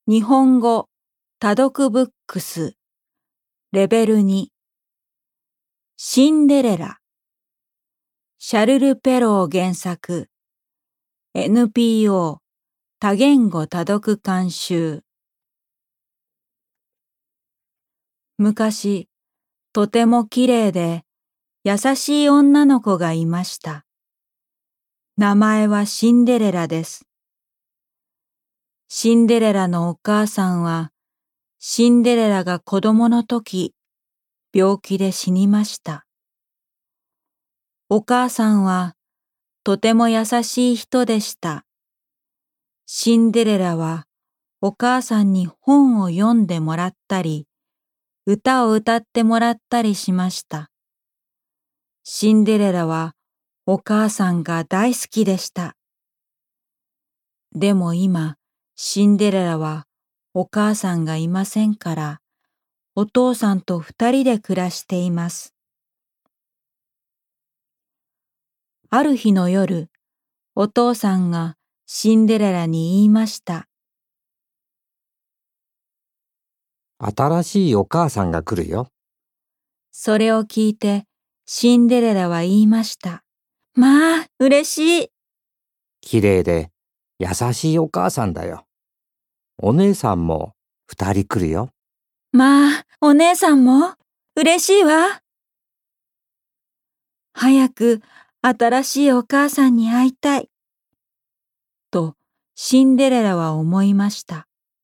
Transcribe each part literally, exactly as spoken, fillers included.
日本語多読ブックスレベルにシンデレラシャルル・ペロー原作 エヌピーオー 多言語多読監修昔とてもきれいで優しい女の子がいました。名前はシンデレラです。シンデレラのお母さんはシンデレラが子供の時病気で死にました。お母さんはとても優しい人でした。シンデレラはお母さんに本を読んでもらったり、歌を歌ってもらったりしました。シンデレラはお母さんが大好きでした。でも今、シンデレラはお母さんがいませんから、お父さんと二人で暮らしています。ある日の夜、お父さんがシンデレラに言いました。 新しいお母さんが来るよ。 それを聞いて、シンデレラは言いました。まあ、嬉しい。 きれいで優しいお母さんだよ。お姉さんも二人来るよ。 まあ、お姉さんも嬉しいわ。早く新しいお母さんに会いたい。と、シンデレラは思いました。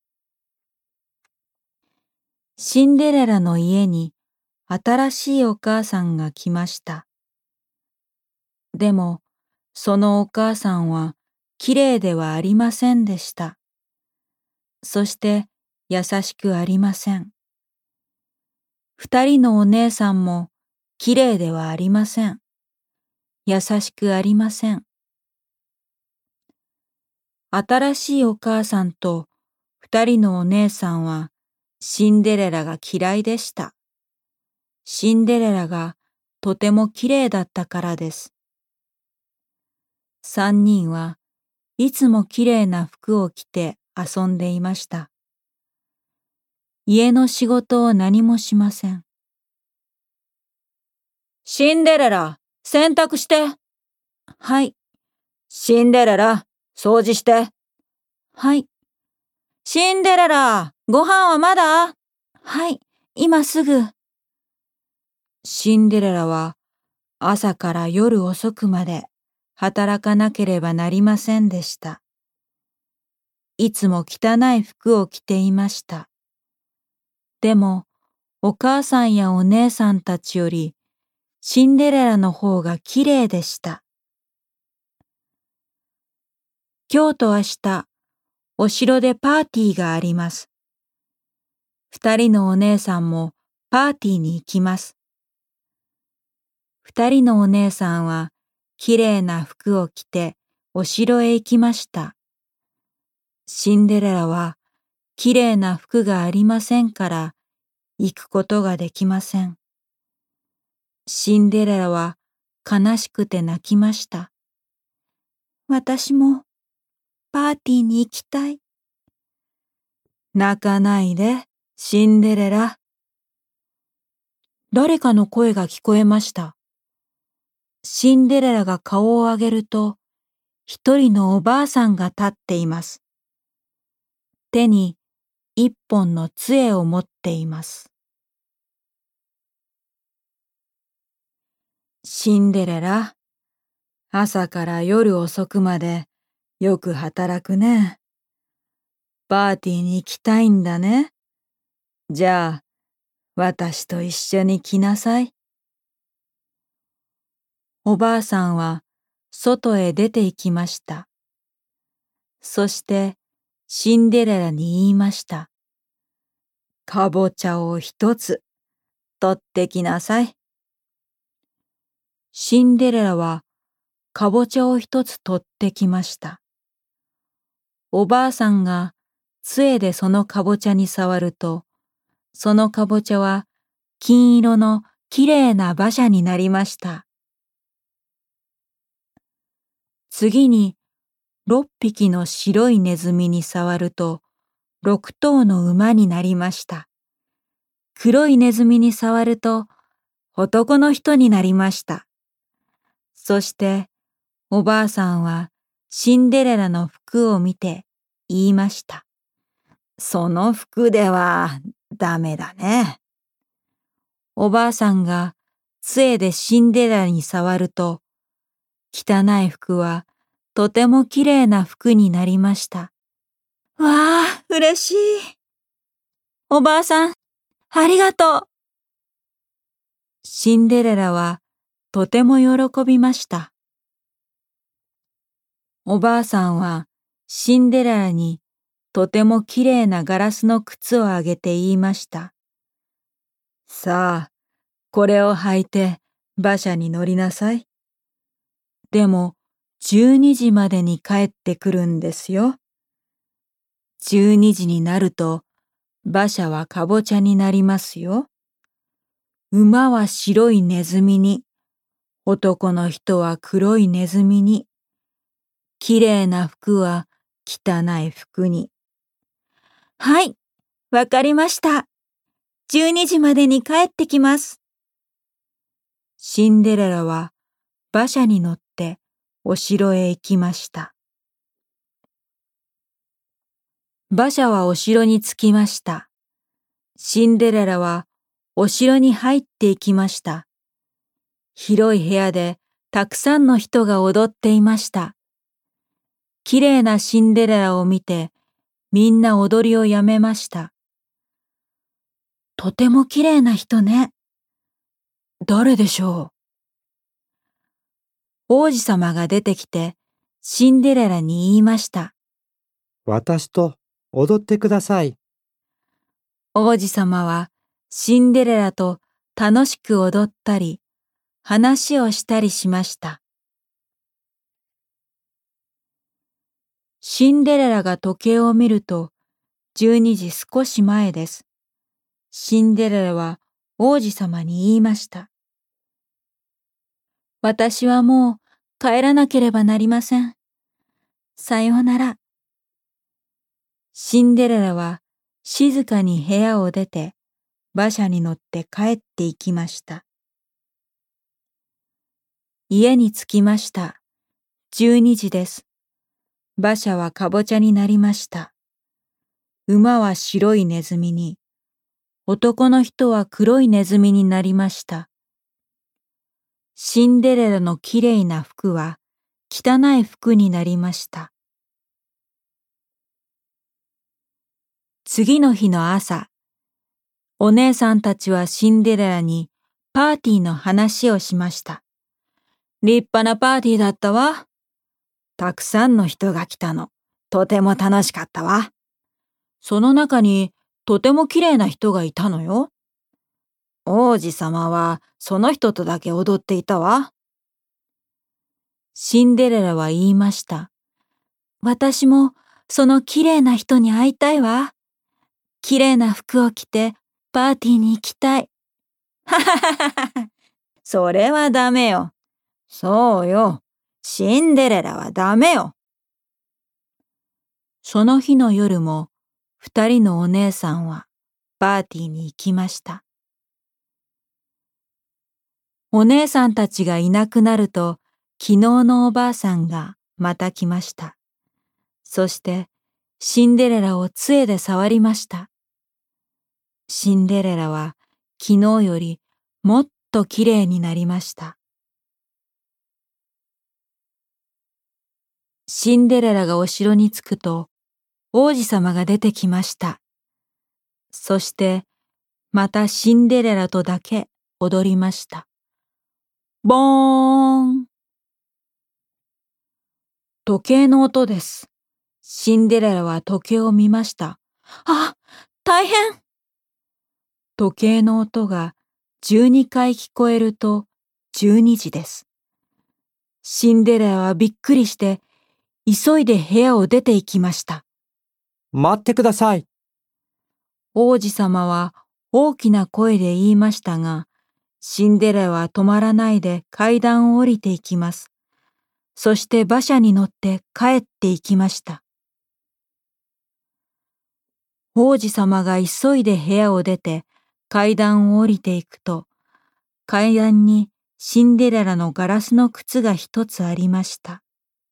シンデレラの家に新しいお母さんが来ました。でも、そのお母さんはきれいではありませんでした。そして優しくありません。二人のお姉さんもきれいではありません。優しくありません。新しいお母さんと二人のお姉さんはシンデレラが嫌いでした。シンデレラがとてもきれいだったからです。三人はいつもきれいな服を着て遊んでいました。家の仕事を何もしません。シンデレラ、洗濯して。はい。シンデレラ、掃除して。はい。シンデレラ、ご飯はまだ？はい、今すぐ。シンデレラは朝から夜遅くまで働かなければなりませんでした。いつも汚い服を着ていました。でも、お母さんやお姉さんたちよりシンデレラの方がきれいでした。今日と明日、お城でパーティーがあります。二人のお姉さんもパーティーに行きます。二人のお姉さんはきれいな服を着てお城へ行きました。シンデレラはきれいな服がありませんから行くことができません。シンデレラは悲しくて泣きました。私もパーティーに行きたい。泣かないで、シンデレラ。誰かの声が聞こえました。シンデレラが顔を上げると、一人のおばあさんが立っています。手に一本の杖を持っています。シンデレラ、朝から夜遅くまでよく働くね。パーティーに行きたいんだね。じゃあ、私と一緒に来なさい。おばあさんは外へ出て行きました。そしてシンデレラに言いました。かぼちゃを一つ取ってきなさい。シンデレラはかぼちゃを一つ取ってきました。おばあさんが杖でそのかぼちゃに触ると、そのかぼちゃは金色のきれいな馬車になりました。次に六匹の白いネズミに触ると、 六頭の馬になりました。黒いネズミに触ると男の人になりました。そしておばあさんはシンデレラの服を見て言いました。その服ではダメだね。おばあさんが杖でシンデレラに触ると、汚い服はとてもきれいな服になりました。わあ、嬉しい。おばあさん、ありがとう。シンデレラはとても喜びました。おばあさんはシンデレラにとてもきれいなガラスの靴をあげて言いました。さあ、これを履いて馬車に乗りなさい。でも、じゅうにじまでに帰ってくるんですよ。じゅうにじになると、馬車はかぼちゃになりますよ。馬は白いネズミに、男の人は黒いネズミに、きれいな服は汚い服に。はい、わかりました。じゅうにじまでに帰ってきます。シンデレラは馬車に乗ってお城へ行きました。馬車はお城に着きました。シンデレラはお城に入っていきました。広い部屋でたくさんの人が踊っていました。きれいなシンデレラを見てみんな踊りをやめました。とてもきれいな人ね。誰でしょう。王子様が出てきてシンデレラに言いました。 私と踊ってください。 王子様はシンデレラと楽しく踊ったり、話をしたりしました。シンデレラが時計を見ると、じゅうにじ少し前です。シンデレラは王子様に言いました。私はもう帰らなければなりません。さようなら。シンデレラは静かに部屋を出て、馬車に乗って帰って行きました。家に着きました。じゅうにじです。馬車はかぼちゃになりました。馬は白いネズミに、男の人は黒いネズミになりました。シンデレラのきれいな服は汚い服になりました。次の日の朝、お姉さんたちはシンデレラにパーティーの話をしました。立派なパーティーだったわ。たくさんの人が来たの。とても楽しかったわ。その中にとてもきれいな人がいたのよ。王子様はその人とだけ踊っていたわ。シンデレラは言いました。私もそのきれいな人に会いたいわ。きれいな服を着てパーティーに行きたい。ははははは。それはダメよ。そうよ。シンデレラはダメよ。その日の夜も二人のお姉さんはパーティーに行きました。お姉さんたちがいなくなると、昨日のおばあさんがまた来ました。そしてシンデレラを杖で触りました。シンデレラは昨日よりもっときれいになりました。シンデレラがお城に着くと、王子様が出てきました。そして、またシンデレラとだけ踊りました。ボーン。時計の音です。シンデレラは時計を見ました。あ、大変！時計の音がじゅうにかい聞こえるとじゅうにじです。シンデレラはびっくりして、急いで部屋を出て行きました。 待ってください。 王子様は大きな声で言いましたが、シンデレラは止まらないで階段を降りていきます。そして馬車に乗って帰っていきました。 王子様が急いで部屋を出て階段を降りていくと、階段にシンデレラのガラスの靴が一つありました。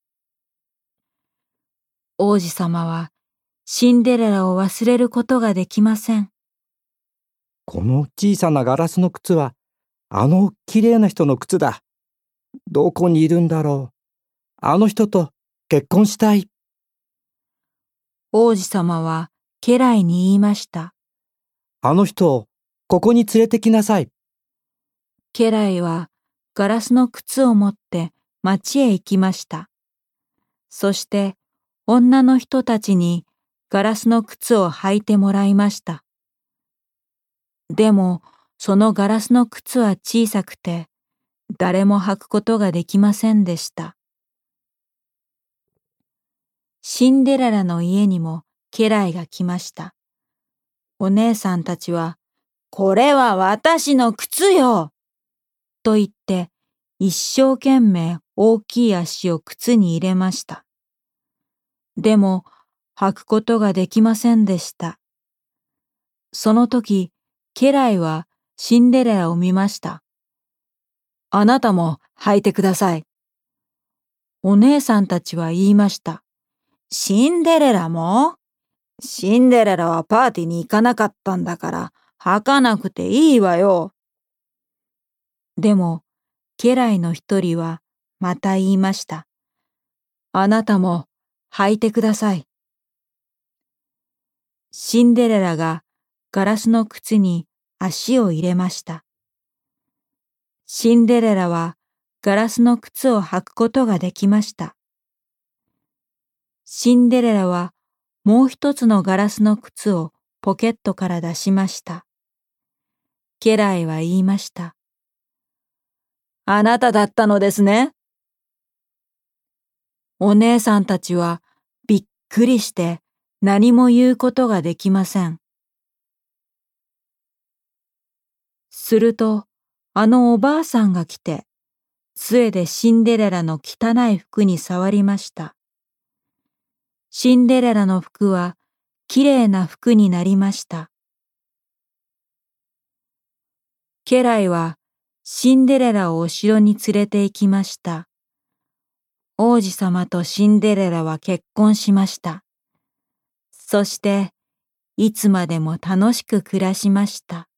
王子様はシンデレラを忘れることができません。 この小さなガラスの靴は、あのきれいな人の靴だ。どこにいるんだろう。あの人と結婚したい。 王子様は家来に言いました。 あの人をここに連れてきなさい。 家来はガラスの靴を持って町へ行きました。そして女の人たちにガラスの靴を履いてもらいました。でもそのガラスの靴は小さくて、誰も履くことができませんでした。シンデレラの家にも家来が来ました。お姉さんたちは、これは私の靴よと言って、一生懸命大きい足を靴に入れました。でも、履くことができませんでした。その時、家来はシンデレラを見ました。あなたも履いてください。お姉さんたちは言いました。シンデレラも？シンデレラはパーティーに行かなかったんだから履かなくていいわよ。でも家来の一人はまた言いました。あなたも履いてください。シンデレラがガラスの靴に足を入れました。シンデレラはガラスの靴を履くことができました。シンデレラはもう一つのガラスの靴をポケットから出しました。家来は言いました。あなただったのですね。お姉さんたちはびっくりして何も言うことができません。すると、あのおばあさんが来て、杖でシンデレラの汚い服に触りました。シンデレラの服はきれいな服になりました。家来はシンデレラをお城に連れて行きました。王子様とシンデレラは結婚しました。そして、いつまでも楽しく暮らしました。